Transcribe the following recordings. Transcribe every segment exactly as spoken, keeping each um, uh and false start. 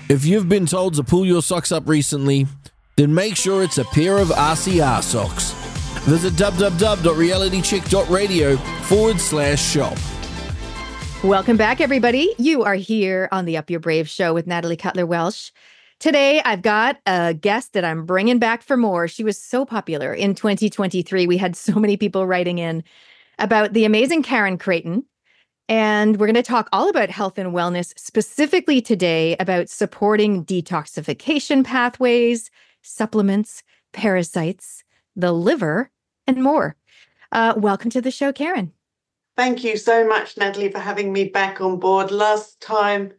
If you've been told to pull your socks up recently, then make sure it's a pair of R C R socks. Visit www.realitycheck.radio forward slash shop. Welcome back, everybody. You are here on the Up Your Brave show with Natalie Cutler-Welsh. Today, I've got a guest that I'm bringing back for more. She was so popular in twenty twenty-three. We had so many people writing in about the amazing Karen Creighton. And we're going to talk all about health and wellness, specifically today about supporting detoxification pathways, supplements, parasites, the liver, and more. Uh, welcome to the show, Karen. Thank you so much, Natalie, for having me back on board. Last time,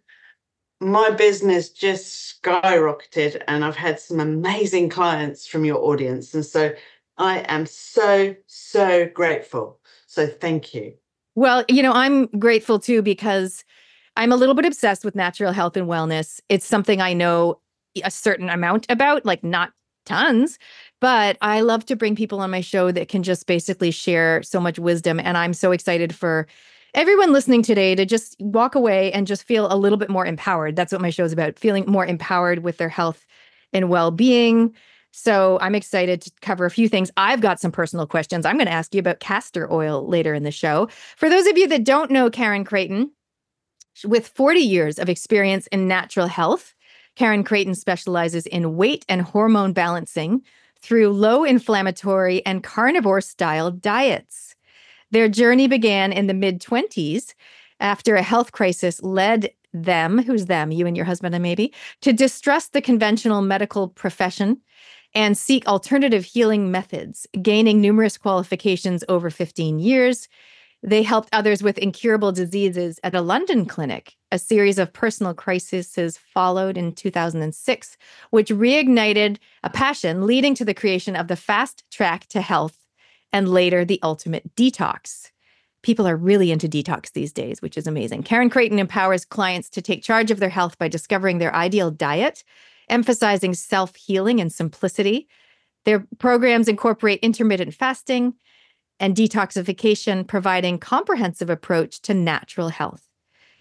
my business just skyrocketed, and I've had some amazing clients from your audience. And so I am so, so grateful. So thank you. Well, you know, I'm grateful too, because I'm a little bit obsessed with natural health and wellness. It's something I know a certain amount about, like not tons, but I love to bring people on my show that can just basically share so much wisdom. And I'm so excited for everyone listening today to just walk away and just feel a little bit more empowered. That's what my show is about, feeling more empowered with their health and well-being. So I'm excited to cover a few things. I've got some personal questions. I'm going to ask you about castor oil later in the show. For those of you that don't know Karen Creighton, with forty years of experience in natural health, Karen Creighton specializes in weight and hormone balancing through low inflammatory and carnivore style diets. Their journey began in the mid twenties after a health crisis led them, who's them, you and your husband and maybe, to distrust the conventional medical profession and seek alternative healing methods, gaining numerous qualifications over fifteen years. They helped others with incurable diseases at a London clinic. A series of personal crises followed in two thousand six, which reignited a passion, leading to the creation of the Fast Track to Health and later the Ultimate Detox. People are really into detox these days, which is amazing. Karen Creighton empowers clients to take charge of their health by discovering their ideal diet, emphasizing self-healing and simplicity. Their programs incorporate intermittent fasting and detoxification, providing comprehensive approach to natural health.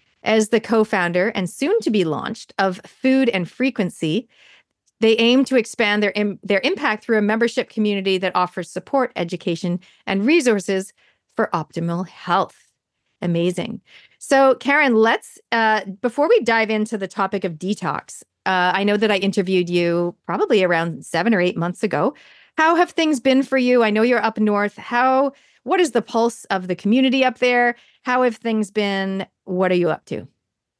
As the co-founder and soon to be launched of Food and Frequency, they aim to expand their, im- their impact through a membership community that offers support, education, and resources for optimal health. Amazing. So, Karen, let's, uh, before we dive into the topic of detox, uh, I know that I interviewed you probably around seven or eight months ago. How have things been for you? I know you're up north. How, what is the pulse of the community up there? How have things been? What are you up to?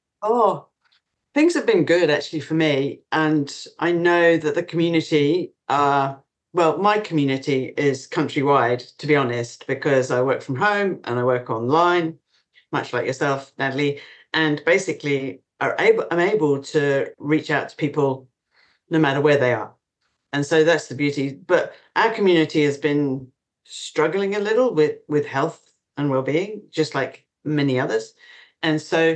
Oh, things have been good actually for me. And I know that the community, uh, well, my community is countrywide, to be honest, because I work from home and I work online, much like yourself, Natalie, and basically are able, I'm able to reach out to people no matter where they are. And so that's the beauty. But our community has been struggling a little with, with health and well-being, just like many others. And so,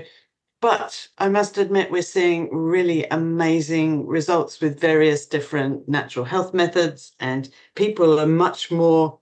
but I must admit, we're seeing really amazing results with various different natural health methods, and people are much more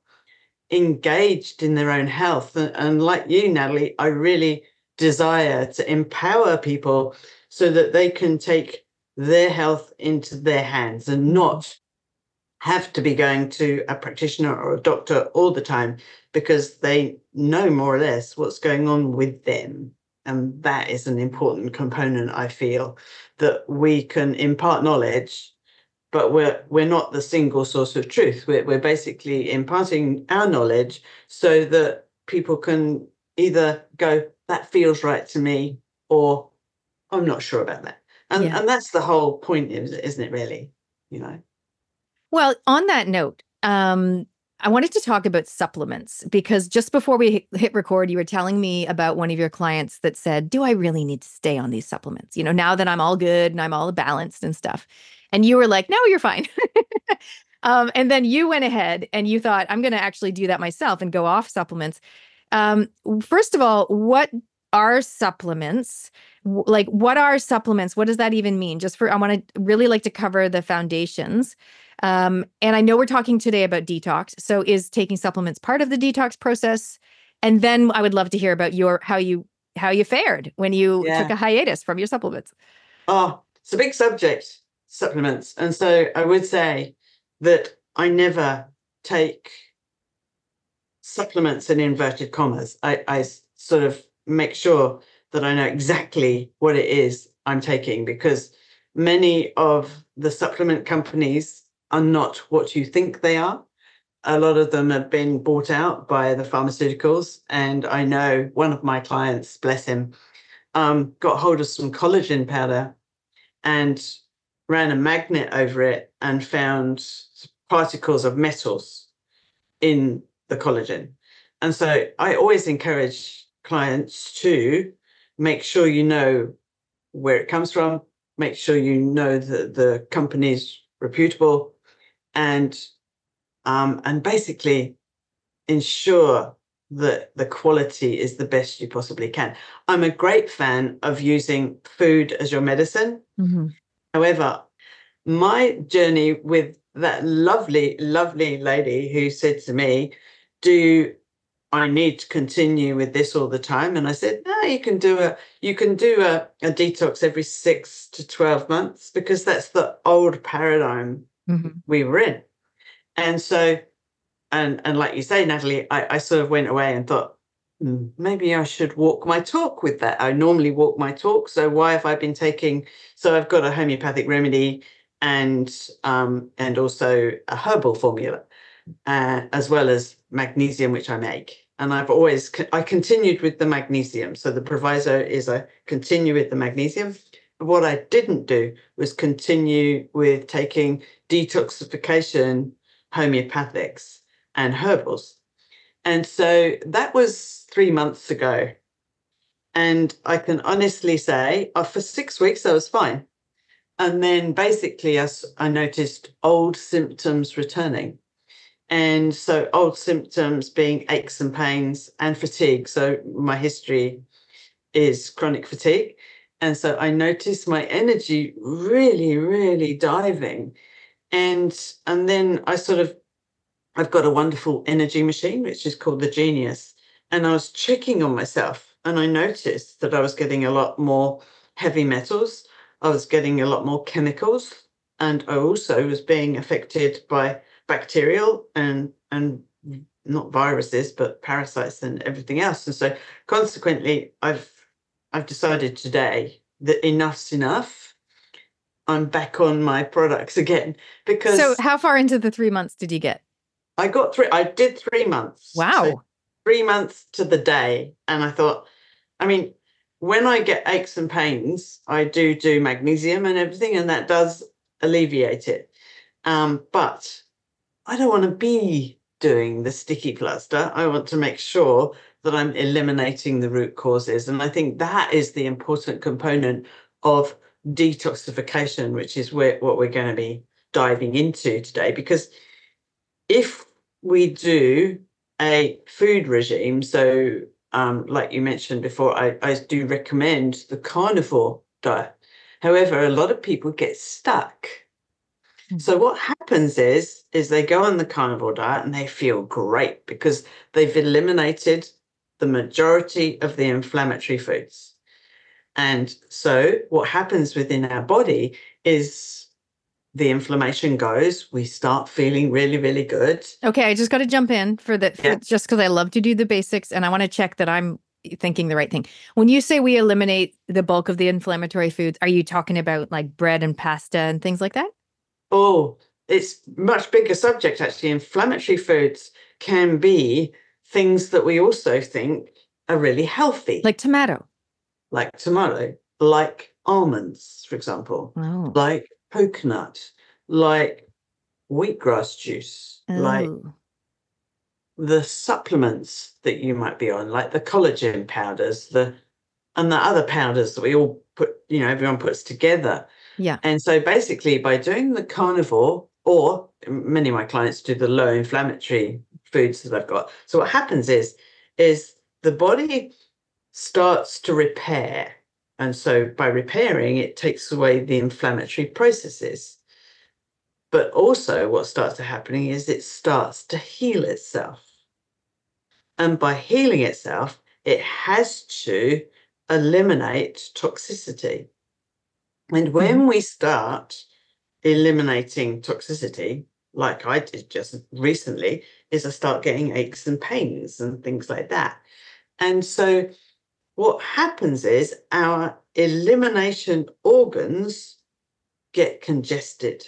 engaged in their own health. And, and like you, Natalie, I really desire to empower people so that they can take their health into their hands and not have to be going to a practitioner or a doctor all the time, because they know more or less what's going on with them. And that is an important component, I feel, that we can impart knowledge, but we're we're not the single source of truth. We're, we're basically imparting our knowledge so that people can either go, that feels right to me, or I'm not sure about that. And, yeah. and that's the whole point, isn't it, really? You know? Well, on that note, um, I wanted to talk about supplements, because just before we hit record, you were telling me about one of your clients that said, do I really need to stay on these supplements? You know, now that I'm all good and I'm all balanced and stuff. And you were like, no, you're fine. um, and then you went ahead and you thought, I'm going to actually do that myself and go off supplements. Um, first of all, what are supplements? Like, what are supplements? What does that even mean? Just for, I want to really like to cover the foundations. Um, and I know we're talking today about detox. So is taking supplements part of the detox process? And then I would love to hear about your, how you, how you fared when you yeah. took a hiatus from your supplements. Oh, it's a big subject, supplements. And so I would say that I never take supplements in inverted commas. I, I sort of make sure that I know exactly what it is I'm taking, because many of the supplement companies are not what you think they are. A lot of them have been bought out by the pharmaceuticals. And I know one of my clients, bless him, um, got hold of some collagen powder and ran a magnet over it and found particles of metals in the collagen. And so I always encourage clients to make sure you know where it comes from, make sure you know that the company's reputable, and um, and basically ensure that the quality is the best you possibly can. I'm a great fan of using food as your medicine. Mm-hmm. However, my journey with that lovely, lovely lady who said to me, do I need to continue with this all the time? And I said, no, you can do a you can do a, a detox every six to twelve months, because that's the old paradigm Mm-hmm. we were in. And so, and and like you say, Natalie, I, I sort of went away and thought, hmm, maybe I should walk my talk with that. I normally walk my talk. So why have I been taking, so I've got a homeopathic remedy and um, and also a herbal formula, uh, as well as magnesium, which I make. And I've always, I continued with the magnesium. So the proviso is I continue with the magnesium. But what I didn't do was continue with taking detoxification homeopathics and herbals. And so that was three months ago. And I can honestly say, uh, for six weeks, I was fine. And then basically I, I noticed old symptoms returning. And so old symptoms being aches and pains and fatigue. So my history is chronic fatigue. And so I noticed my energy really, really diving. And, and then I sort of, I've got a wonderful energy machine, which is called the Genius. And I was checking on myself and I noticed that I was getting a lot more heavy metals. I was getting a lot more chemicals. And I also was being affected by bacterial and and not viruses, but parasites and everything else. And so consequently, I've I've decided today that enough's enough. I'm back on my products again, because So how far into the three months did you get? I got three, I did three months. Wow. So three months to the day. And I thought, I mean, when I get aches and pains, I do do magnesium and everything, and that does alleviate it. Um, but I don't want to be doing the sticky plaster. I want to make sure that I'm eliminating the root causes. And I think that is the important component of detoxification, which is where, what we're going to be diving into today. Because if we do a food regime, so um, like you mentioned before, I, I do recommend the carnivore diet. However, a lot of people get stuck. So what happens is, is they go on the carnivore diet and they feel great because they've eliminated the majority of the inflammatory foods. And so what happens within our body is the inflammation goes, we start feeling really, really good. Okay, I just got to jump in for the for, Yeah. just because I love to do the basics and I want to check that I'm thinking the right thing. When you say we eliminate the bulk of the inflammatory foods, are you talking about like bread and pasta and things like that? Oh, it's much bigger subject, actually. Inflammatory foods can be things that we also think are really healthy. Like tomato. Like tomato, like almonds, for example, Oh. like coconut, like wheatgrass juice, like Oh. the supplements that you might be on, like the collagen powders, the and the other powders that we all put, you know, everyone puts together. Yeah. And so basically by doing the carnivore, or many of my clients do the low inflammatory foods that I've got. So what happens is, is the body starts to repair. And so by repairing, it takes away the inflammatory processes. But also what starts to happening is it starts to heal itself. And by healing itself, it has to eliminate toxicity. And when we start eliminating toxicity, like I did just recently, is I start getting aches and pains and things like that. And so what happens is our elimination organs get congested.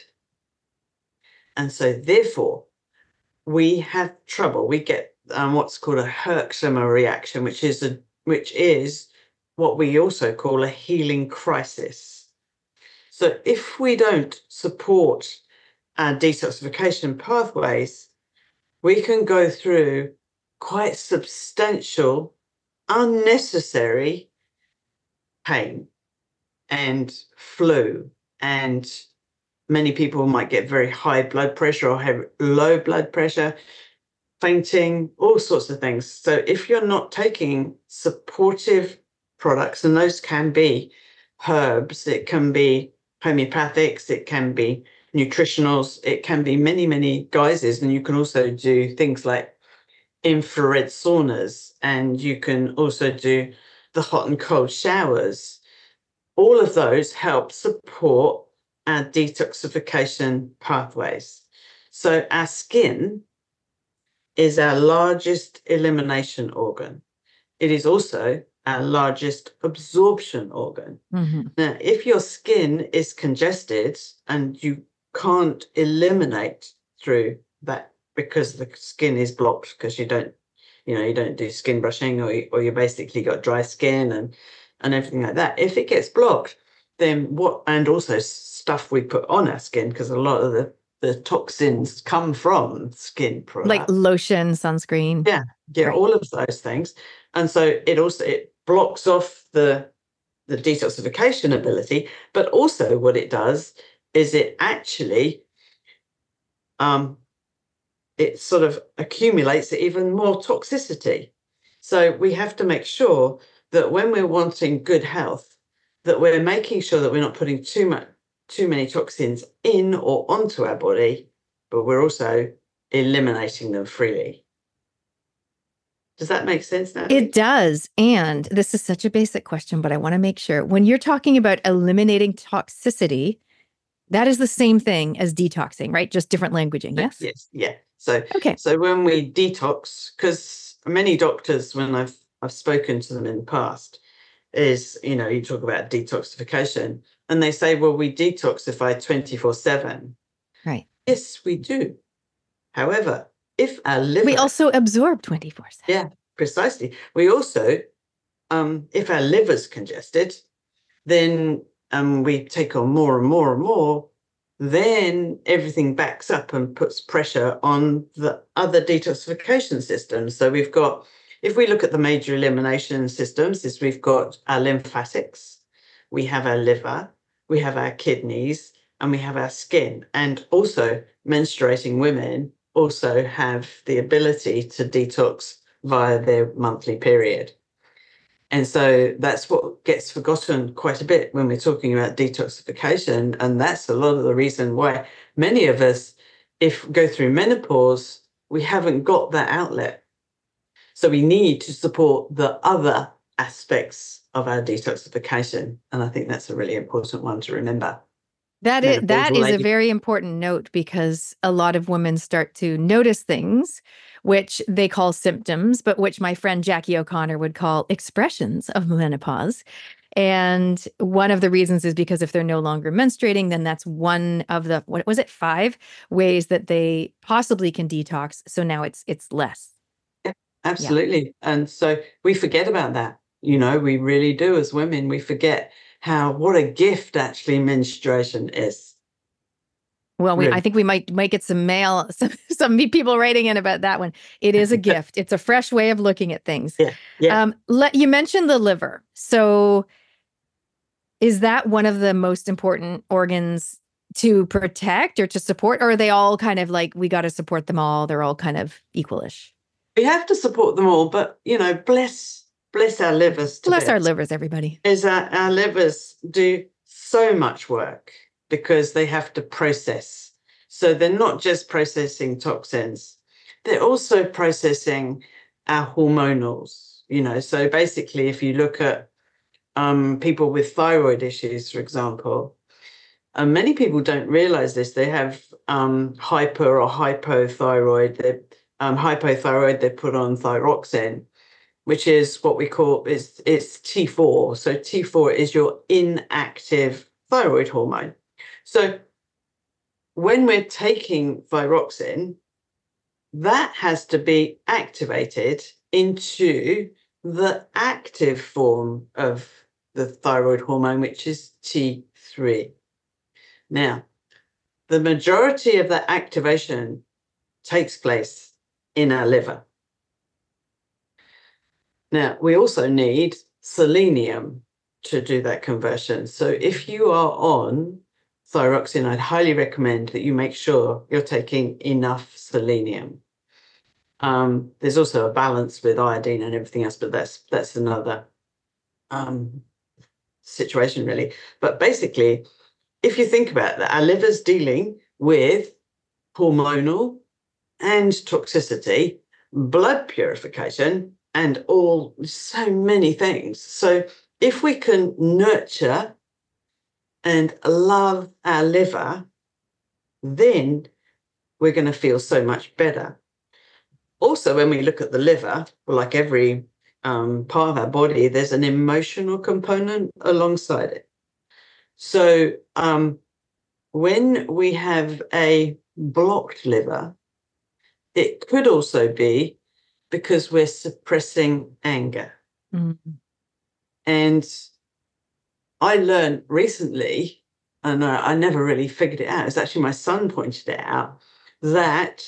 And so therefore, we have trouble. We get um, what's called a Herxheimer reaction, which is a which is what we also call a healing crisis. So if we don't support our detoxification pathways, we can go through quite substantial, unnecessary pain and flu, and many people might get very high blood pressure or have low blood pressure, fainting, all sorts of things. So if you're not taking supportive products, and those can be herbs, it can be homeopathics, it can be nutritionals, it can be many, many guises. And you can also do things like infrared saunas, and you can also do the hot and cold showers. All of those help support our detoxification pathways. So our skin is our largest elimination organ. It is also our largest absorption organ. Mm-hmm. Now, if your skin is congested and you can't eliminate through that because the skin is blocked, because you don't, you know, you don't do skin brushing, or you, or you basically got dry skin and and everything like that. If it gets blocked, then what? And also stuff we put on our skin, because a lot of the the toxins come from skin products, Like lotion, sunscreen. Yeah, yeah, Right. all of those things. And so it also it blocks off the the detoxification ability, but also what it does is it actually um it sort of accumulates even more toxicity. So we have to make sure that when we're wanting good health, that we're making sure that we're not putting too much too many toxins in or onto our body, but we're also eliminating them freely. Does that make sense now? It does. And this is such a basic question, but I want to make sure when you're talking about eliminating toxicity, that is the same thing as detoxing, right? Just different languaging. Yes. Yes. Yeah. So, Okay. so when we detox, because many doctors, when I've I've spoken to them in the past, is, you know, you talk about detoxification and they say, well, we detoxify twenty-four seven. Right. Yes, we do. However, if our liver... We also absorb twenty-four seven. Yeah, precisely. We also, um, if our liver's congested, then um, we take on more and more and more, then everything backs up and puts pressure on the other detoxification systems. So we've got, if we look at the major elimination systems, is we've got our lymphatics, we have our liver, we have our kidneys, and we have our skin. And also menstruating women also have the ability to detox via their monthly period. And so that's what gets forgotten quite a bit when we're talking about detoxification. And that's a lot of the reason why many of us, if go through menopause, we haven't got that outlet. So we need to support the other aspects of our detoxification. And I think that's a really important one to remember. That is, that is a lady. very important note, because a lot of women start to notice things which they call symptoms, but which my friend Jackie O'Connor would call expressions of menopause. And one of the reasons is because if they're no longer menstruating, then that's one of the, what was it, five ways that they possibly can detox. So now it's it's less. Yeah, absolutely. Yeah. And so we forget about that. You know, we really do as women. We forget how, what a gift actually menstruation is. Well, we, Really? I think we might might get some mail, some, some people writing in about that one. It is a gift. It's a fresh way of looking at things. Yeah. Yeah. Um, let, you mentioned the liver. So is that one of the most important organs to protect or to support? Or are they all kind of like, we got to support them all? They're all kind of equalish. We have to support them all, but, you know, bless bless our livers. To Bless our bits. livers, everybody. Is our, our livers do so much work because they have to process. So they're not just processing toxins, they're also processing our hormonals, you know. So basically, if you look at um, people with thyroid issues, for example. And many people don't realize this. They have um, hyper or hypothyroid. They um, hypothyroid, they put on thyroxine, which is what we call is it's T four. So T four is your inactive thyroid hormone. So when we're taking thyroxine, that has to be activated into the active form of the thyroid hormone, which is T three. Now, the majority of that activation takes place in our liver. Now, we also need selenium to do that conversion. So if you are on thyroxine, I'd highly recommend that you make sure you're taking enough selenium. Um, there's also a balance with iodine and everything else, but that's that's another um, situation, really. But basically, if you think about that, our liver's dealing with hormonal and toxicity, blood purification, and all so many things. So if we can nurture and love our liver, then we're going to feel so much better. Also, when we look at the liver, well, like every um, part of our body, there's an emotional component alongside it. So um, when we have a blocked liver, it could also be because we're suppressing anger. Mm-hmm. And I learned recently, and I never really figured it out, it's actually my son pointed it out, that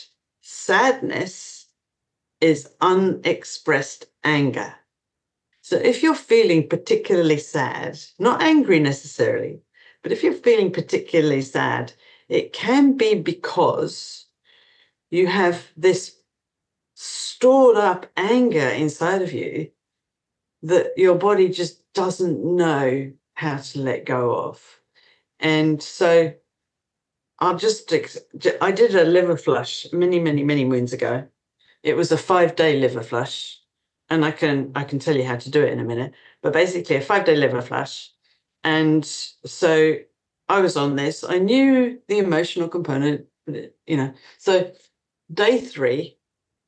sadness is unexpressed anger. So if you're feeling particularly sad, not angry necessarily, but if you're feeling particularly sad, it can be because you have this stored up anger inside of you that your body just doesn't know how to let go of. And so I'll just, I did a liver flush many, many, many moons ago. It was a five-day liver flush, and I can I can tell you how to do it in a minute. But basically, a five-day liver flush, and so I was on this. I knew the emotional component, you know. So day three,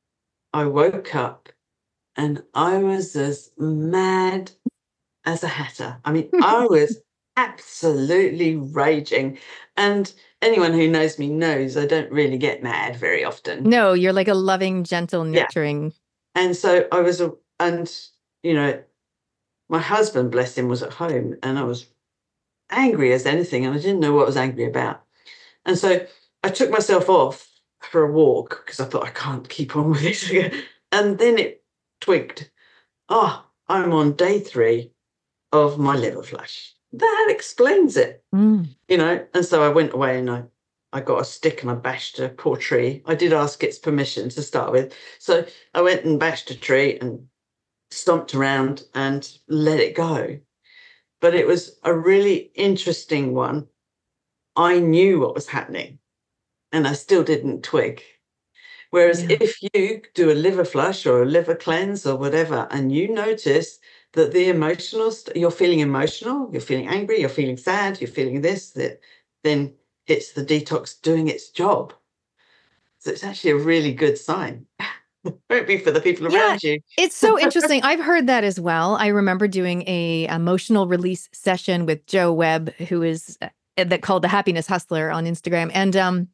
I woke up, and I was as mad as a hatter. I mean, I was absolutely raging, and anyone who knows me knows I don't really get mad very often. No, you're like a loving, gentle, nurturing. Yeah. And so I was, a, and, you know, my husband, bless him, was at home, and I was angry as anything, and I didn't know what I was angry about. And so I took myself off for a walk because I thought, I can't keep on with this again. And then it twigged, oh, I'm on day three of my liver flush. That explains it, mm. you know. And so I went away and I, I got a stick and I bashed a poor tree. I did ask its permission to start with. So I went and bashed a tree and stomped around and let it go. But it was a really interesting one. I knew what was happening and I still didn't twig. Whereas yeah. if you do a liver flush or a liver cleanse or whatever, and you notice that the emotional, st- you're feeling emotional, you're feeling angry, you're feeling sad, you're feeling this, that, then it's the detox doing its job. So it's actually a really good sign. Won't be for the people yeah, around you. It's so interesting. I've heard that as well. I remember doing a emotional release session with Joe Webb, who is uh, that called the Happiness Hustler on Instagram. And um,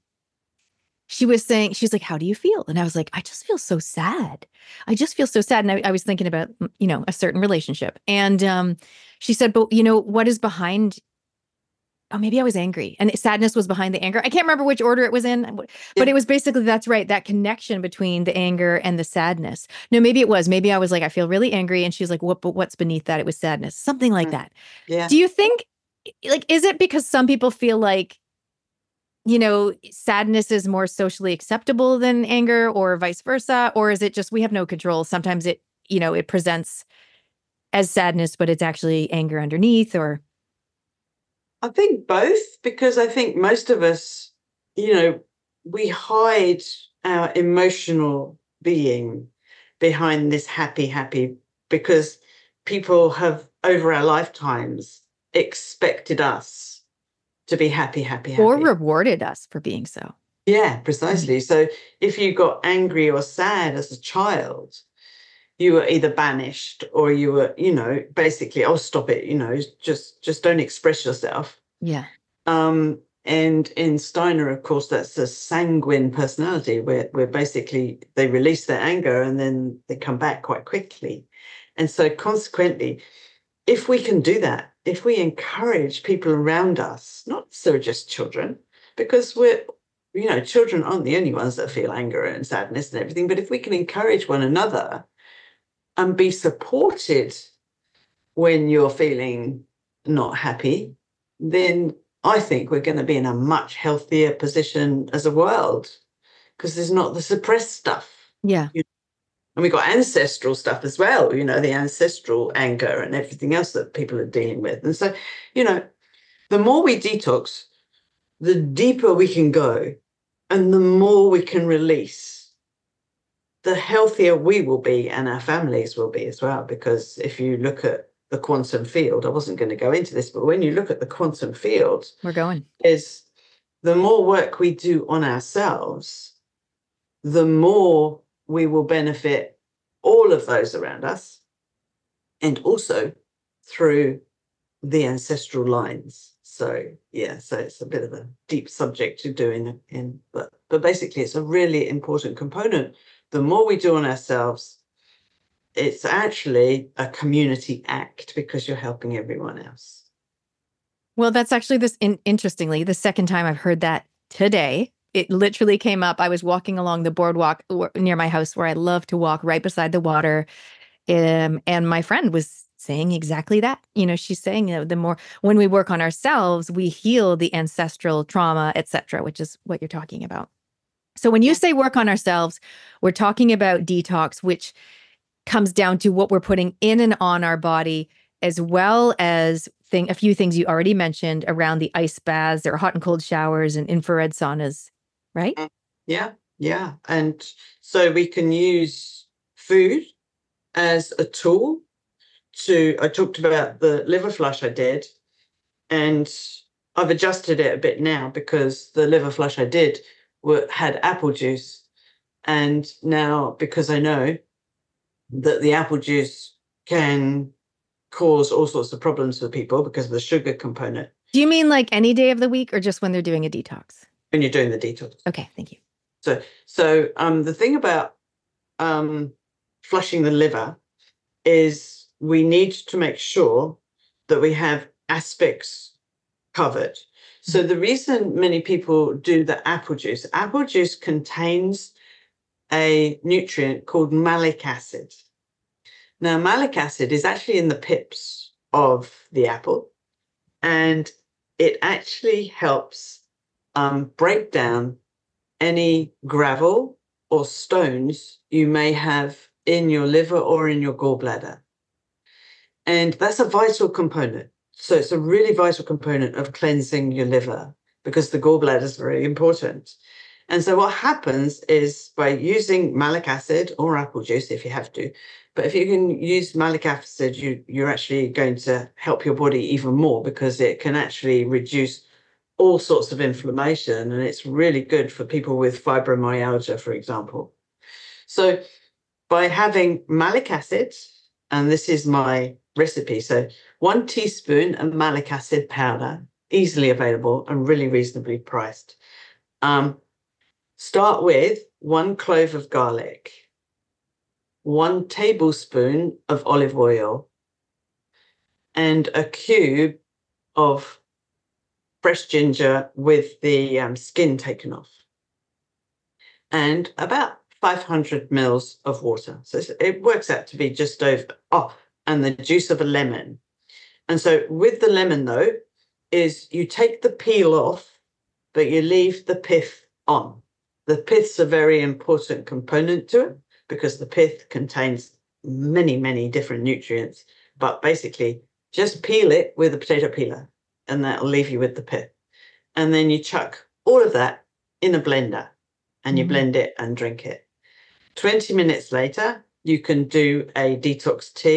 she was saying, she's like, how do you feel? And I was like, I just feel so sad. I just feel so sad. And I, I was thinking about, you know, a certain relationship. And um, she said, but you know, what is behind, oh, maybe I was angry and sadness was behind the anger. I can't remember which order it was in, but yeah. it was basically, that's right. That connection between the anger and the sadness. No, maybe it was, maybe I was like, I feel really angry. And she's like, what, but what's beneath that? It was sadness, something like that. Yeah. Do you think, like, is it because some people feel like, you know, sadness is more socially acceptable than anger or vice versa? Or is it just, we have no control? Sometimes it, you know, it presents as sadness, but it's actually anger underneath, or? I think both, because I think most of us, you know, we hide our emotional being behind this happy, happy, because people have over our lifetimes expected us to be happy, happy, happy. Or rewarded us for being so. Yeah, precisely. Mm-hmm. So if you got angry or sad as a child, you were either banished or you were, you know, basically, oh, stop it, you know, just just don't express yourself. Yeah. Um, and in Steiner, of course, that's a sanguine personality where, where basically they release their anger and then they come back quite quickly. And so consequently, if we can do that, if we encourage people around us, not so just children, because we're, you know, children aren't the only ones that feel anger and sadness and everything, but if we can encourage one another and be supported when you're feeling not happy, then I think we're going to be in a much healthier position as a world because there's not the suppressed stuff. Yeah. You know? And we've got ancestral stuff as well, you know, the ancestral anger and everything else that people are dealing with. And so, you know, the more we detox, the deeper we can go and the more we can release, the healthier we will be and our families will be as well. Because if you look at the quantum field, I wasn't going to go into this, but when you look at the quantum field, we're going, is the more work we do on ourselves, the more we will benefit all of those around us, and also through the ancestral lines. So yeah, so it's a bit of a deep subject to do in, in but but basically it's a really important component. The more we do on ourselves, it's actually a community act because you're helping everyone else. Well, that's actually this in, interestingly, the second time I've heard that today. It literally came up. I was walking along the boardwalk near my house where I love to walk right beside the water. Um, and my friend was saying exactly that. You know, she's saying, you know, the more when we work on ourselves, we heal the ancestral trauma, et cetera, which is what you're talking about. So when you say work on ourselves, we're talking about detox, which comes down to what we're putting in and on our body, as well as thing, a few things you already mentioned around the ice baths or hot and cold showers and infrared saunas, right? Yeah, yeah. And so we can use food as a tool to, I talked about the liver flush I did, and I've adjusted it a bit now because the liver flush I did were, had apple juice. And now, because I know that the apple juice can cause all sorts of problems for people because of the sugar component. Do you mean like any day of the week or just when they're doing a detox? When you're doing the detox. Okay, thank you. So, so um, the thing about um, flushing the liver is we need to make sure that we have aspects covered. So the reason many people do the apple juice, apple juice contains a nutrient called malic acid. Now, malic acid is actually in the pips of the apple, and it actually helps um, break down any gravel or stones you may have in your liver or in your gallbladder. And that's a vital component. So it's a really vital component of cleansing your liver because the gallbladder is very important. And so what happens is by using malic acid or apple juice, if you have to, but if you can use malic acid, you, you're actually going to help your body even more because it can actually reduce all sorts of inflammation. And it's really good for people with fibromyalgia, for example. So by having malic acid, and this is my recipe, so one teaspoon of malic acid powder, easily available and really reasonably priced. Um, start with one clove of garlic, one tablespoon of olive oil, and a cube of fresh ginger with the um, skin taken off, and about five hundred mils of water. So it works out to be just over, oh, and the juice of a lemon. And so with the lemon, though, is you take the peel off, but you leave the pith on. The pith's a very important component to it because the pith contains many, many different nutrients. But basically, just peel it with a potato peeler, and that'll leave you with the pith. And then you chuck all of that in a blender, and you mm-hmm. blend it and drink it. twenty minutes later, you can do a detox tea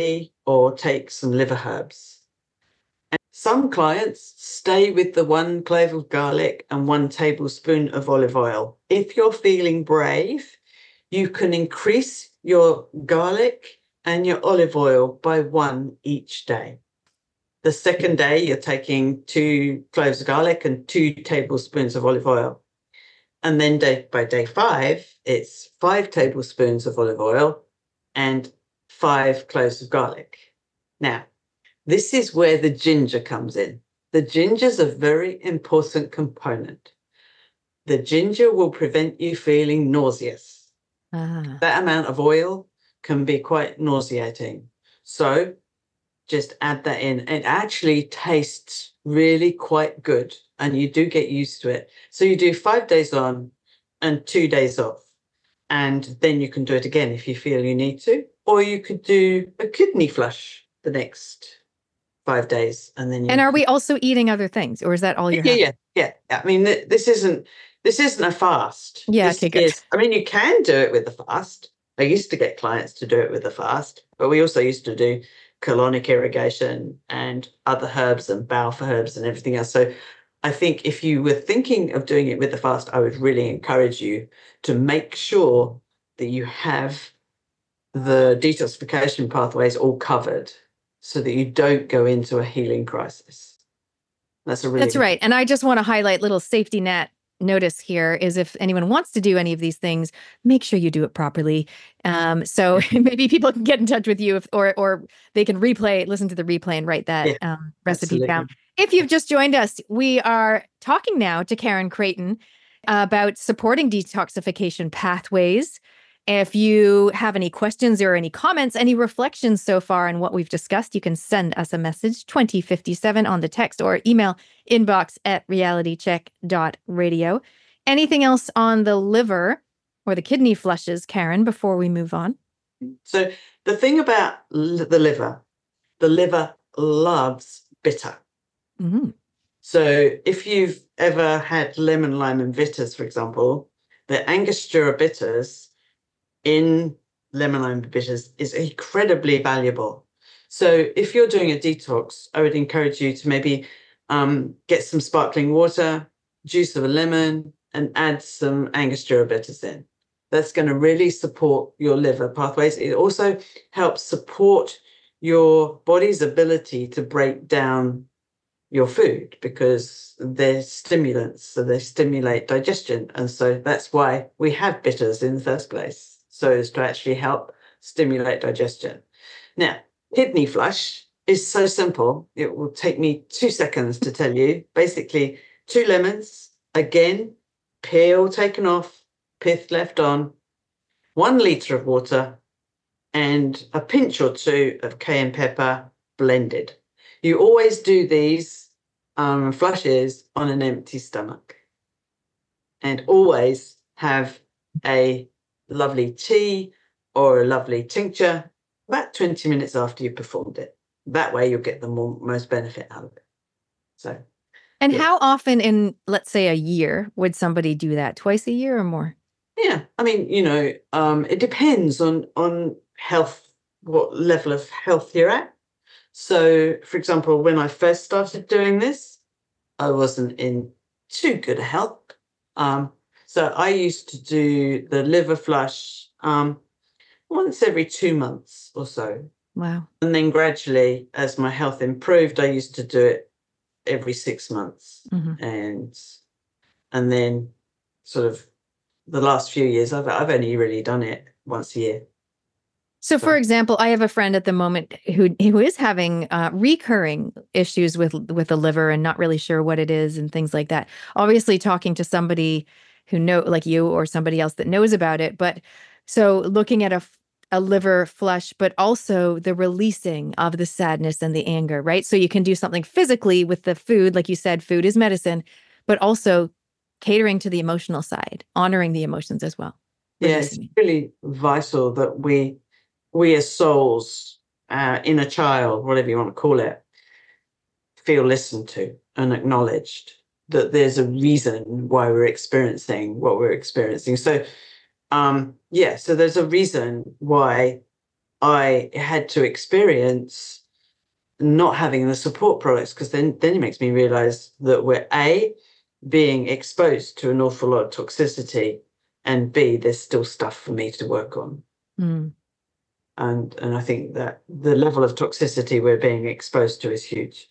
or take some liver herbs. And some clients stay with the one clove of garlic and one tablespoon of olive oil. If you're feeling brave, you can increase your garlic and your olive oil by one each day. The second day, you're taking two cloves of garlic and two tablespoons of olive oil. And then day by day five, it's five tablespoons of olive oil and five cloves of garlic. Now, this is where the ginger comes in. The ginger is a very important component. The ginger will prevent you feeling nauseous. Ah. That amount of oil can be quite nauseating. So just add that in. It actually tastes really quite good, and you do get used to it. So you do five days on and two days off, and then you can do it again if you feel you need to, or you could do a kidney flush the next five days, and then you And are we also eating other things, or is that all you're yeah, having? yeah, yeah. I mean, th- this isn't this isn't a fast. Yeah, This okay, good. is- I mean, you can do it with the fast. I used to get clients to do it with the fast, but we also used to do colonic irrigation and other herbs and balf herbs and everything else. So I think if you were thinking of doing it with the fast, I would really encourage you to make sure that you have the detoxification pathways all covered so that you don't go into a healing crisis. That's a really That's right. And I just want to highlight little safety net notice here is if anyone wants to do any of these things, make sure you do it properly. Um, so maybe people can get in touch with you if, or or they can replay, listen to the replay and write that Yeah, um, recipe absolutely. down. If you've just joined us, we are talking now to Karen Creighton about supporting detoxification pathways. If you have any questions or any comments, any reflections so far on what we've discussed, you can send us a message twenty fifty-seven on the text or email inbox at reality check dot radio. Anything else on the liver or the kidney flushes, Karen, before we move on? So the thing about l- the liver, the liver loves bitter. Mm-hmm. So if you've ever had lemon, lime, and bitters, for example, the Angostura bitters in lemon, lime, and bitters is incredibly valuable. So if you're doing a detox, I would encourage you to maybe um, get some sparkling water, juice of a lemon, and add some Angostura bitters in. That's going to really support your liver pathways. It also helps support your body's ability to break down your food because they're stimulants, so they stimulate digestion. And so that's why we have bitters in the first place, so as to actually help stimulate digestion. Now, kidney flush is so simple. It will take me two seconds to tell you. Basically, two lemons, again, peel taken off, pith left on, one litre of water, and a pinch or two of cayenne pepper blended. You always do these um, flushes on an empty stomach, and always have a lovely tea or a lovely tincture about twenty minutes after you performed it. That way you'll get the more, most benefit out of it. So, And yeah. how often in, let's say, a year would somebody do that? Twice a year or more? Yeah, I mean, you know, um, it depends on on health, what level of health you're at. So, for example, when I first started doing this, I wasn't in too good a health. Um, so I used to do the liver flush um, once every two months or so. Wow. And then gradually, as my health improved, I used to do it every six months. Mm-hmm. And and then sort of the last few years, I've I've only really done it once a year. So, for So- example, I have a friend at the moment who who is having uh, recurring issues with with the liver and not really sure what it is and things like that. Obviously, talking to somebody who know, like you or somebody else that knows about it. But so, looking at a f- a liver flush, but also the releasing of the sadness and the anger, right? So you can do something physically with the food, like you said, food is medicine, but also catering to the emotional side, honoring the emotions as well. Yeah, it's Releasing it. really vital that we we as souls, uh, inner child, whatever you want to call it, feel listened to and acknowledged, that there's a reason why we're experiencing what we're experiencing. So, um, yeah, so there's a reason why I had to experience not having the support products, because then, then it makes me realize that we're A, being exposed to an awful lot of toxicity, and B, there's still stuff for me to work on. Mm. And and I think that the level of toxicity we're being exposed to is huge.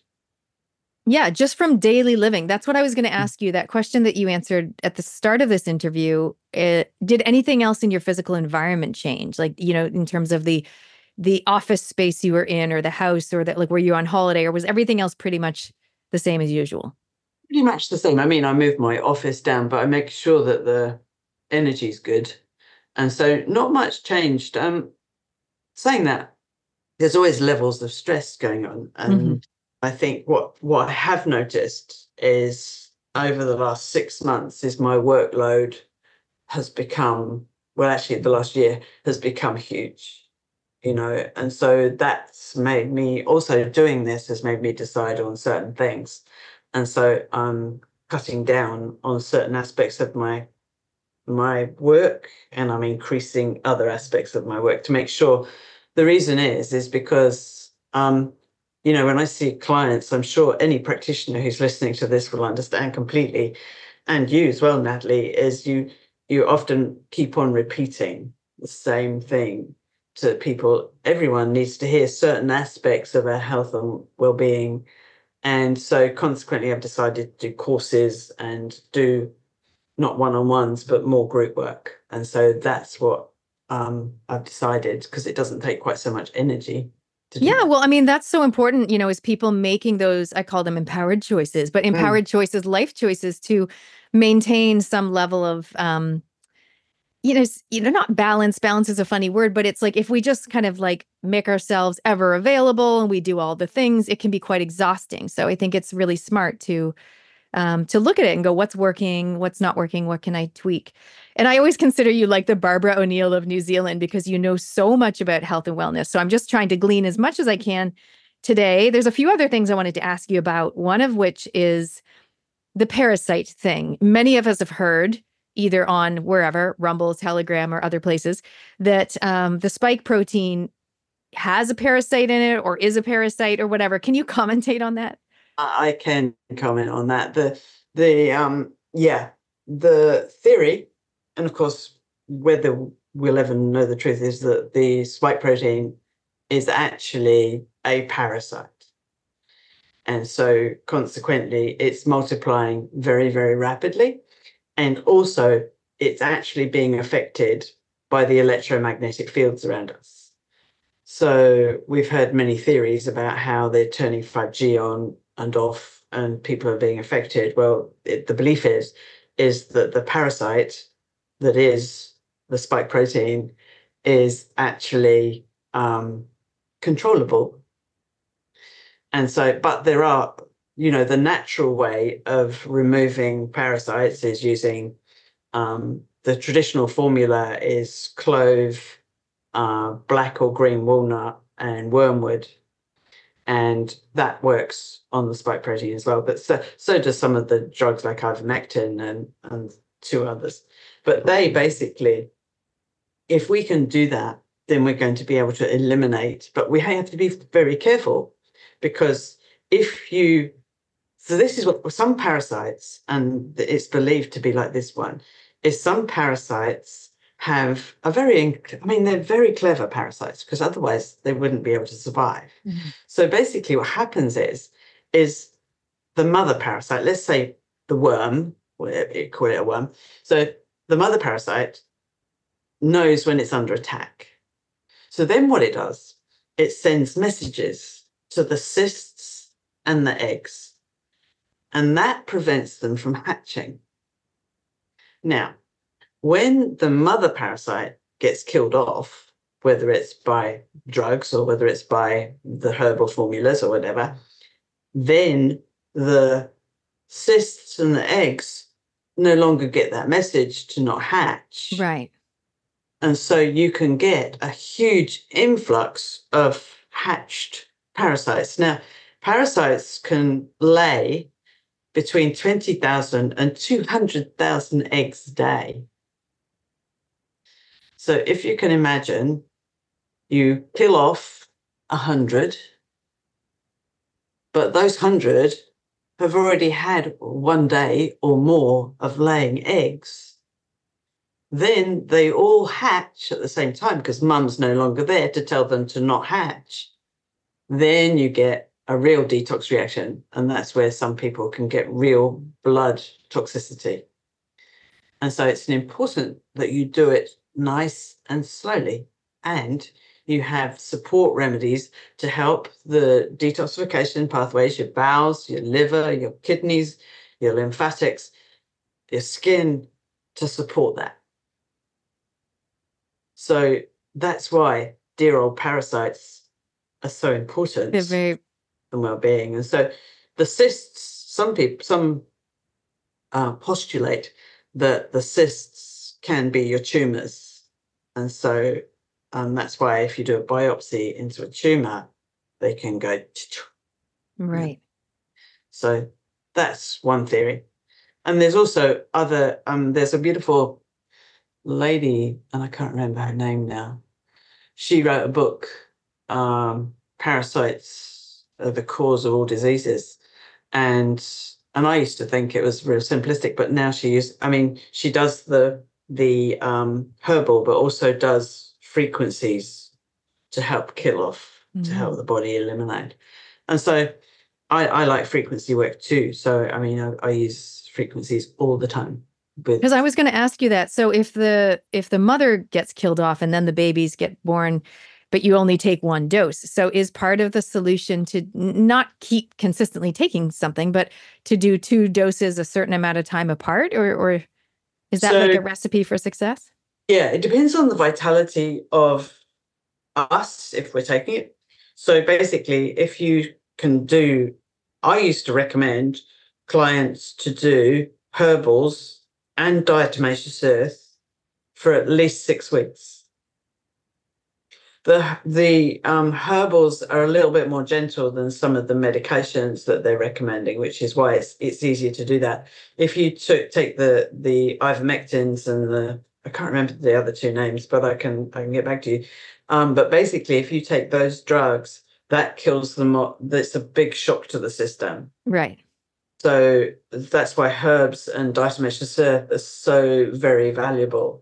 Yeah, just from daily living. That's what I was going to ask you. That question that you answered at the start of this interview, it, did anything else in your physical environment change? Like, you know, in terms of the the office space you were in, or the house, or that, like, were you on holiday, or was everything else pretty much the same as usual? Pretty much the same. I mean, I moved my office down, but I make sure that the energy is good. And so not much changed. Um, saying that, there's always levels of stress going on. And Mm-hmm. I think what, what I have noticed is over the last six months is my workload has become, well, actually the last year has become huge, you know, and so that's made me, also doing this has made me decide on certain things. And so I'm cutting down on certain aspects of my my work, and I'm increasing other aspects of my work to make sure. The reason is, is because, um, you know, when I see clients, I'm sure any practitioner who's listening to this will understand completely, and you as well, Natalie, is you, you often keep on repeating the same thing to people. Everyone needs to hear certain aspects of our health and well-being. And so consequently, I've decided to do courses and do not one-on-ones, but more group work. And so that's what um, I've decided, because it doesn't take quite so much energy to do Yeah, that. well, I mean, that's so important, you know, is people making those, I call them empowered choices, but empowered mm. choices, life choices, to maintain some level of, um, you know, you know, not balance. Balance is a funny word, but it's like, if we just kind of like make ourselves ever available and we do all the things, it can be quite exhausting. So I think it's really smart to Um, to look at it and go, what's working, what's not working, what can I tweak? And I always consider you like the Barbara O'Neill of New Zealand, because you know so much about health and wellness. So I'm just trying to glean as much as I can today. There's a few other things I wanted to ask you about, one of which is the parasite thing. Many of us have heard, either on wherever, Rumble, Telegram, or other places, that um, the spike protein has a parasite in it, or is a parasite, or whatever. Can you commentate on that? I can comment on that. The the um yeah, the theory, and of course whether we'll ever know the truth, is that the spike protein is actually a parasite. And so consequently it's multiplying very, very rapidly. And also it's actually being affected by the electromagnetic fields around us. So we've heard many theories about how they're turning five G on and off, and people are being affected. Well, it, the belief is is that the parasite that is the spike protein is actually um, controllable. And so, but there are, you know, the natural way of removing parasites is using um, the traditional formula is clove, uh, black or green walnut, and wormwood. And that works on the spike protein as well. But so, so does some of the drugs like ivermectin and, and two others. But they basically, if we can do that, then we're going to be able to eliminate. But we have to be very careful, because if you, so this is what some parasites, and it's believed to be like this one, is some parasites have a very, I mean, they're very clever parasites, because otherwise they wouldn't be able to survive. Mm-hmm. So basically what happens is, is the mother parasite, let's say the worm, whatever you call it, a worm. So the mother parasite knows when it's under attack. So then what it does, it sends messages to the cysts and the eggs, and that prevents them from hatching. Now, when the mother parasite gets killed off, whether it's by drugs or whether it's by the herbal formulas or whatever, then the cysts and the eggs no longer get that message to not hatch. Right. And so you can get a huge influx of hatched parasites. Now, parasites can lay between twenty thousand and two hundred thousand eggs a day. So if you can imagine You kill off a hundred, but those hundred have already had one day or more of laying eggs. Then they all hatch at the same time because mum's no longer there to tell them to not hatch. Then you get a real detox reaction, and that's where some people can get real blood toxicity. And so it's important that you do it nice and slowly, and you have support remedies to help the detoxification pathways, your bowels, your liver, your kidneys, your lymphatics, your skin, to support that. So that's why dear old parasites are so important They're very in well-being. And so the cysts, some people, some uh, postulate that the cysts can be your tumors. And so um, that's why if you do a biopsy into a tumor, they can go. right. So that's one theory. And there's also other, um, there's a beautiful lady, and I can't remember her name now. She wrote a book, um, Parasites Are the Cause of All Diseases. And and I used to think it was real simplistic, but now she used, I mean, she does the the um, herbal, but also does frequencies to help kill off, mm-hmm. to help the body eliminate. And so I, I like frequency work too. So, I mean, I, I use frequencies all the time. Because I was going to ask you that. So if the if the mother gets killed off and then the babies get born, but you only take one dose. So is part of the solution to not keep consistently taking something, but to do two doses a certain amount of time apart? Or, or is that so, like a recipe for success? Yeah, it depends on the vitality of us if we're taking it. So basically, if you can do, I used to recommend clients to do herbals and diatomaceous earth for at least six weeks. The the um, herbals are a little bit more gentle than some of the medications that they're recommending, which is why it's it's easier to do that. If you took take the the ivermectins and the, I can't remember the other two names, but I can I can get back to you. Um, but basically, if you take those drugs, that kills them. That's a big shock to the system. Right. So that's why herbs and diatomaceous earth are so very valuable,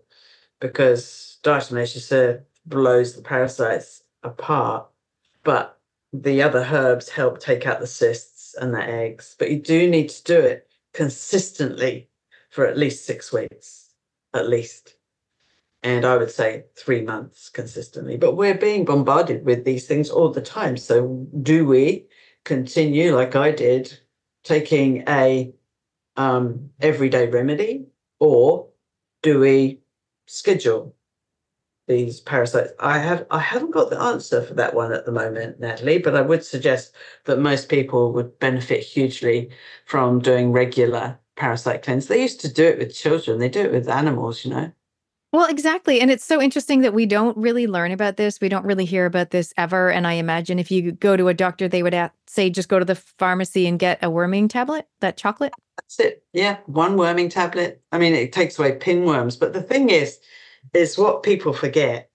because diatomaceous earth blows the parasites apart, but the other herbs help take out the cysts and the eggs. But you do need to do it consistently for at least six weeks, at least. And I would say three months consistently. But we're being bombarded with these things all the time. So do we continue, like I did, taking a um, everyday remedy, or do we schedule these parasites? I have I haven't got the answer for that one at the moment, Natalie, but I would suggest that most people would benefit hugely from doing regular parasite cleanse. They used to do it with children. They do it with animals, you know. Well, exactly. And it's so interesting that we don't really learn about this. We don't really hear about this ever. And I imagine if you go to a doctor, they would say, just go to the pharmacy and get a worming tablet, that chocolate. That's it. Yeah. One worming tablet. I mean, it takes away pinworms. But the thing is, is what people forget,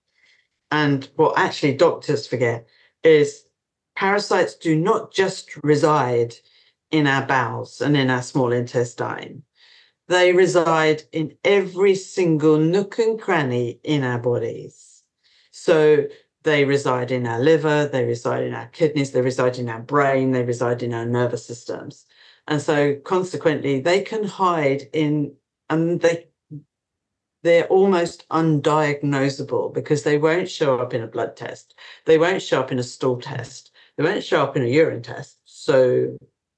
and what actually doctors forget, is parasites do not just reside in our bowels and in our small intestine. They reside in every single nook and cranny in our bodies. So they reside in our liver, they reside in our kidneys, they reside in our brain, they reside in our nervous systems. And so consequently, they can hide in, and they, they're almost undiagnosable because they won't show up in a blood test. They won't show up in a stool test. They won't show up in a urine test. So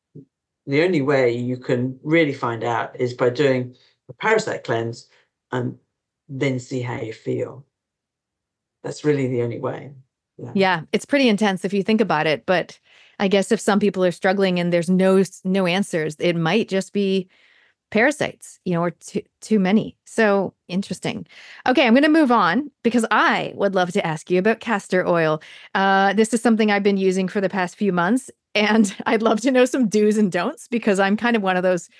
the only way you can really find out is by doing a parasite cleanse and then see how you feel. That's really the only way. Yeah. yeah, it's pretty intense if you think about it. But I guess if some people are struggling and there's no no answers, it might just be parasites, you know, or too, too many. So interesting. Okay, I'm going to move on because I would love to ask you about castor oil. Uh, this is something I've been using for the past few months. And I'd love to know some do's and don'ts, because I'm kind of one of those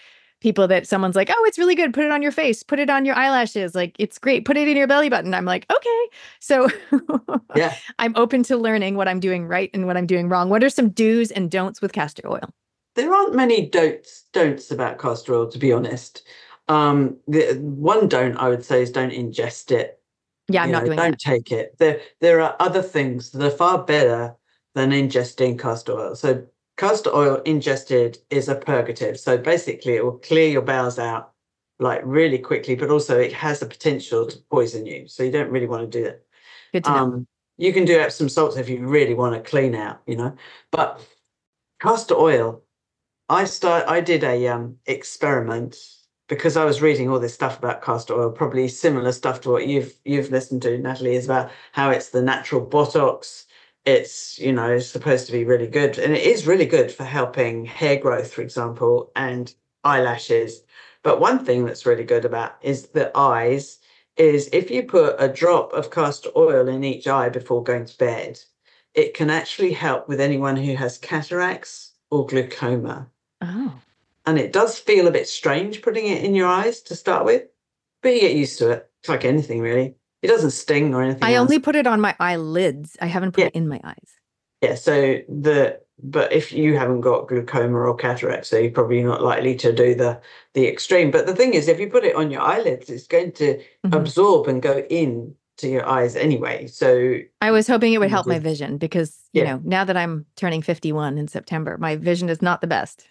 people that someone's like, oh, it's really good. Put it on your face, put it on your eyelashes. Like, it's great. Put it in your belly button. I'm like, okay. So Yeah. I'm open to learning what I'm doing right and what I'm doing wrong. What are some do's and don'ts with castor oil? There aren't many don'ts, don'ts about castor oil, to be honest. Um, the one don't I would say is don't ingest it. Yeah, I'm You not know, doing don't that. take it. There, there are other things that are far better than ingesting castor oil. So castor oil ingested is a purgative. So basically it will clear your bowels out like really quickly, but also it has the potential to poison you. So you don't really want to do that. Good to know. Um, you can do Epsom salts if you really want to clean out, you know, but castor oil, I start, I did a um, experiment because I was reading all this stuff about castor oil, probably similar stuff to what you've you've listened to, Natalie, is about how it's the natural Botox. It's, you know, it's supposed to be really good. And it is really good for helping hair growth, for example, and eyelashes. But one thing that's really good about is the eyes is if you put a drop of castor oil in each eye before going to bed, it can actually help with anyone who has cataracts or glaucoma. Oh. And it does feel a bit strange putting it in your eyes to start with, but you get used to it. It's like anything, really. It doesn't sting or anything I else. only put it on my eyelids. I haven't put Yeah. it in my eyes. Yeah, so the but if you haven't got glaucoma or cataract, so you're probably not likely to do the the extreme. But the thing is, if you put it on your eyelids, it's going to Mhm. absorb and go in to your eyes anyway. So I was hoping it would help my Mhm. vision because, you Yeah. know, now that I'm turning fifty-one in September, my vision is not the best.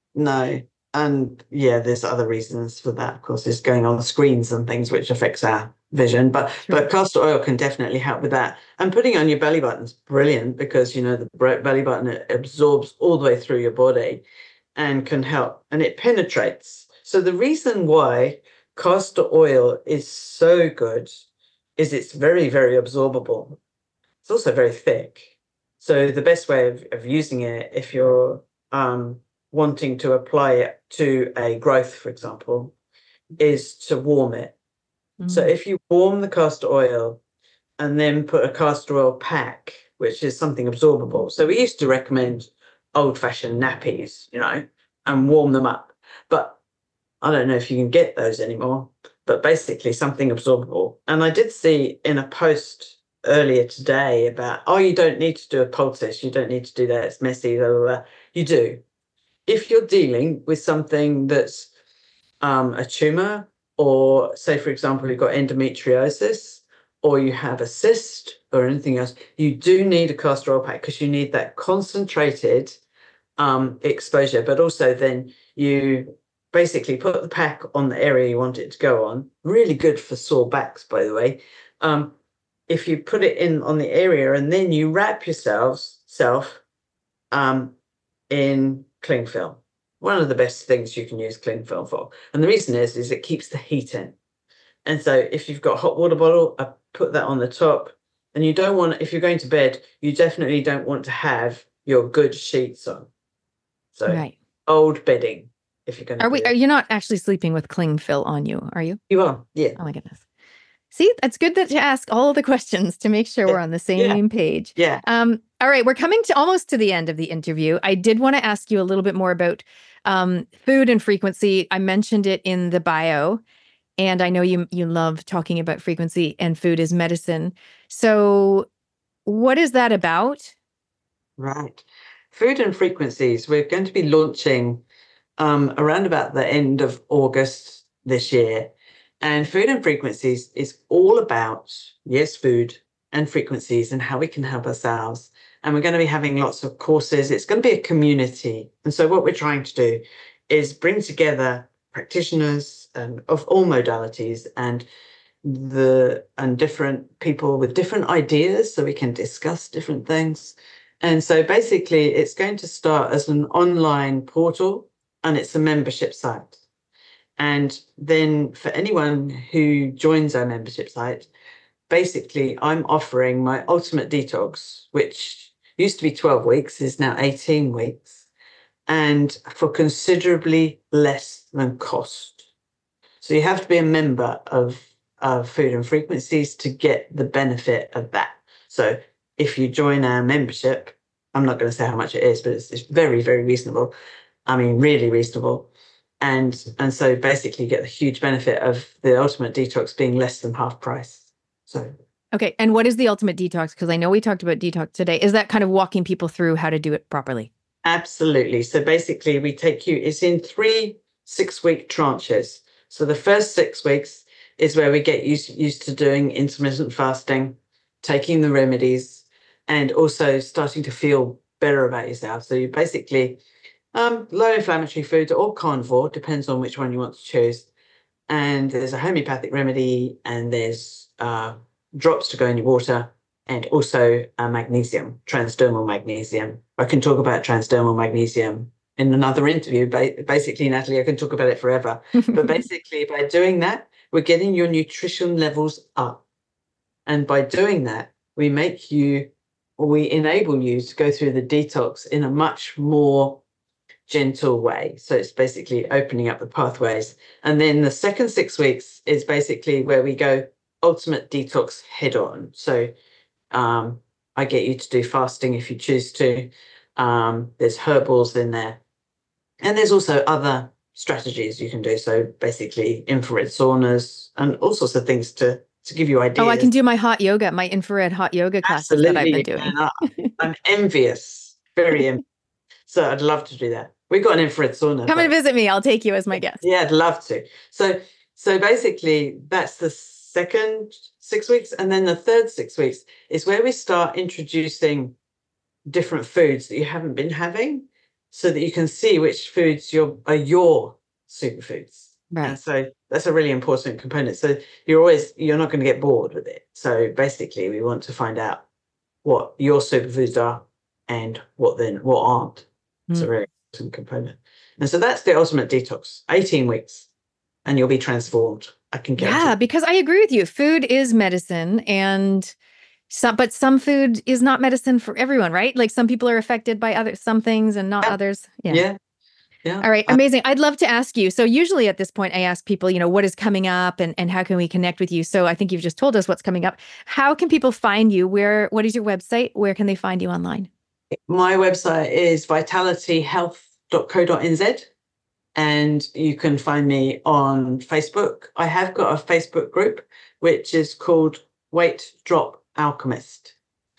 no, and yeah, there's other reasons for that. Of course, it's going on screens and things which affects our vision. But True. but castor oil can definitely help with that. And putting it on your belly button is brilliant because you know the bre- belly button, it absorbs all the way through your body and can help, and it penetrates. So the reason why castor oil is so good is it's very, very absorbable. It's also very thick. So the best way of, of using it, if you're um, wanting to apply it to a growth, for example, is to warm it. So Mm. if you warm the castor oil and then put a castor oil pack, which is something absorbable. So we used to recommend old-fashioned nappies, you know, and warm them up. But I don't know if you can get those anymore, but basically something absorbable. And I did see in a post earlier today about, oh, you don't need to do a poultice. You don't need to do that. It's messy. Blah, blah, blah. You do. If you're dealing with something that's um, a tumor, or say, for example, you've got endometriosis, or you have a cyst or anything else, you do need a castor oil pack because you need that concentrated um, exposure. But also then you basically put the pack on the area you want it to go on. Really good for sore backs, by the way. Um, if you put it in on the area and then you wrap yourselves self um, in cling film. One of the best things you can use cling film for. And the reason is, is it keeps the heat in. And so if you've got a hot water bottle, I put that on the top. And you don't want, if you're going to bed, you definitely don't want to have your good sheets on. So Right. old bedding, if you're going to Are we, do are it. you not actually sleeping with cling fill on you? Are you? You are, yeah. Oh my goodness. See, that's good that you ask all the questions to make sure Yeah. we're on the same page. Yeah. Um, all right, we're coming to almost to the end of the interview. I did want to ask you a little bit more about um, food and frequency. I mentioned it in the bio, and I know you you love talking about frequency and food is medicine. So, what is that about? Right. Food and frequencies. We're going to be launching um, around about the end of August this year. And food and frequencies is all about, yes, food and frequencies and how we can help ourselves. And we're going to be having lots of courses. It's going to be a community. And so what we're trying to do is bring together practitioners and of all modalities and the and different people with different ideas so we can discuss different things. And so basically it's going to start as an online portal and it's a membership site. And then for anyone who joins our membership site, basically I'm offering my ultimate detox, which used to be twelve weeks, is now eighteen weeks, and for considerably less than cost. So you have to be a member of, of Food and Frequencies to get the benefit of that. So if you join our membership, I'm not going to say how much it is, but it's, it's very, very reasonable. I mean, really reasonable. And, and so basically you get the huge benefit of the Ultimate Detox being less than half price. So okay. And what is the Ultimate Detox? Because I know we talked about detox today. Is that kind of walking people through how to do it properly? absolutely. So basically we take you, it's in three six-week tranches. So the first six weeks is where we get used, used to doing intermittent fasting, taking the remedies, and also starting to feel better about yourself. So you basically um, low inflammatory food or carnivore, depends on which one you want to choose. And there's a homeopathic remedy, and there's uh, drops to go in your water, and also uh, magnesium, transdermal magnesium. I can talk about transdermal magnesium in another interview. Ba- basically, Natalie, I can talk about it forever. But basically, by doing that, we're getting your nutrition levels up. And by doing that, we make you, or we enable you to go through the detox in a much more gentle way. So it's basically opening up the pathways. And then the second six weeks is basically where we go Ultimate Detox head on. So um, I get you to do fasting if you choose to. Um, there's herbals in there. And there's also other strategies you can do. So basically infrared saunas and all sorts of things to, to give you ideas. Oh, I can do my hot yoga, my infrared hot yoga classes Absolutely. that I've been doing. And I, I'm envious, very envious. So I'd love to do that. We've got an infrared sauna. Come but, and visit me. I'll take you as my guest. Yeah, I'd love to. So, so basically that's the second six weeks. And then the third six weeks is where we start introducing different foods that you haven't been having so that you can see which foods your are your superfoods. Right. And so that's a really important component. So you're always, you're not going to get bored with it. So basically we want to find out what your superfoods are and what then, what aren't. It's a really important component. And so that's the Ultimate Detox, eighteen weeks, and you'll be transformed. I can guarantee. Yeah, because I agree with you. Food is medicine, and some, but some food is not medicine for everyone, right? Like some people are affected by other some things and not Yeah. others. Yeah. Yeah. Yeah. All right. Amazing. I'd love to ask you. So usually at this point, I ask people, you know, what is coming up and, and how can we connect with you? So I think you've just told us what's coming up. How can people find you? Where, what is your website? Where can they find you online? My website is vitality health dot co dot n z, and you can find me on Facebook. I have got a Facebook group which is called Weight Drop Alchemist,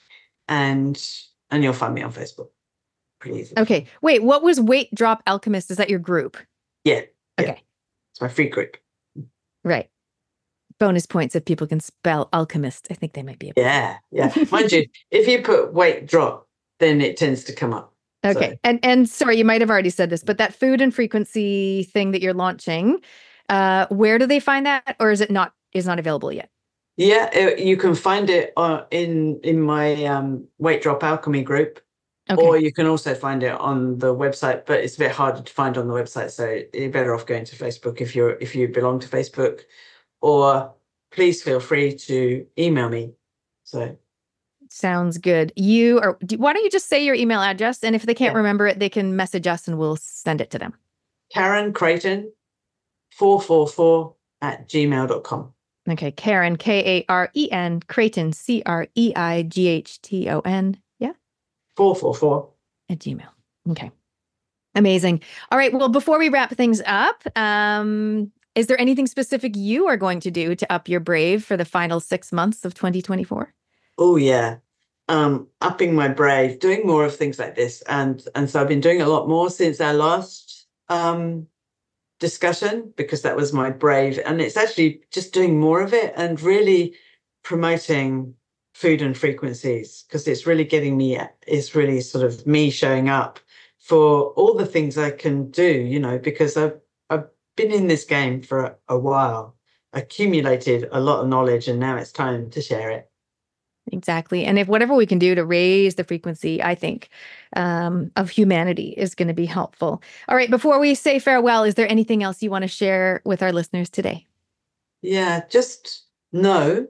and and you'll find me on Facebook. Pretty easy. Okay. Wait, what was Weight Drop Alchemist? Is that your group? Yeah. yeah. Okay. It's my free group. Right. Bonus points if people can spell alchemist. I think they might be able. Yeah. Yeah. Mind you, if you put weight drop, then it tends to come up. Okay. So. And and sorry, you might have already said this, but that food and frequency thing that you're launching, uh, where do they find that? Or is it not is not available yet? Yeah, it, you can find it uh, in in my um, Weight Drop Alchemy group. Okay. Or you can also find it on the website, but it's a bit harder to find on the website. So you're better off going to Facebook if you're if you belong to Facebook. Or please feel free to email me. So sounds good. You are. Do, why don't you just say your email address, and if they can't yeah. remember it, they can message us, and we'll send it to them. Karen Creighton, four four four at gmail dot com. Okay, Karen, K A R E N, Creighton, C R E I G H T O N. Yeah. four four four at Gmail. Okay. Amazing. All right. Well, before we wrap things up, um, is there anything specific you are going to do to up your brave for the final six months of twenty twenty-four? Oh, yeah. Um, upping my brave, doing more of things like this. And, and so I've been doing a lot more since our last um, discussion, because that was my brave. And it's actually just doing more of it and really promoting food and frequencies, because it's really getting me, it's really sort of me showing up for all the things I can do, you know, because I've, I've been in this game for a, a while, accumulated a lot of knowledge, and now it's time to share it. Exactly. And if whatever we can do to raise the frequency, I think, um, of humanity is going to be helpful. All right. Before we say farewell, is there anything else you want to share with our listeners today? Yeah, just know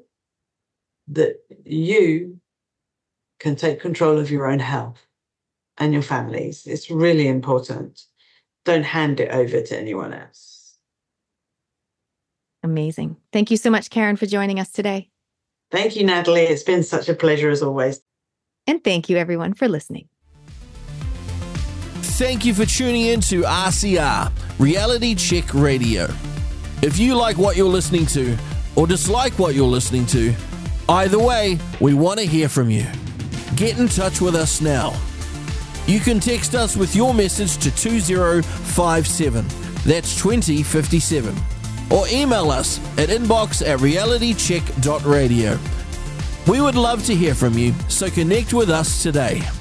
that you can take control of your own health and your families. It's really important. Don't hand it over to anyone else. Amazing. Thank you so much, Karen, for joining us today. Thank you, Natalie. It's been such a pleasure as always. And thank you, everyone, for listening. thank you for tuning in to R C R, Reality Check Radio. If you like what you're listening to or dislike what you're listening to, either way, we want to hear from you. Get in touch with us now. You can text us with your message to two zero five seven, that's twenty fifty-seven, or email us at inbox at realitycheck dot radio. We would love to hear from you, so connect with us today.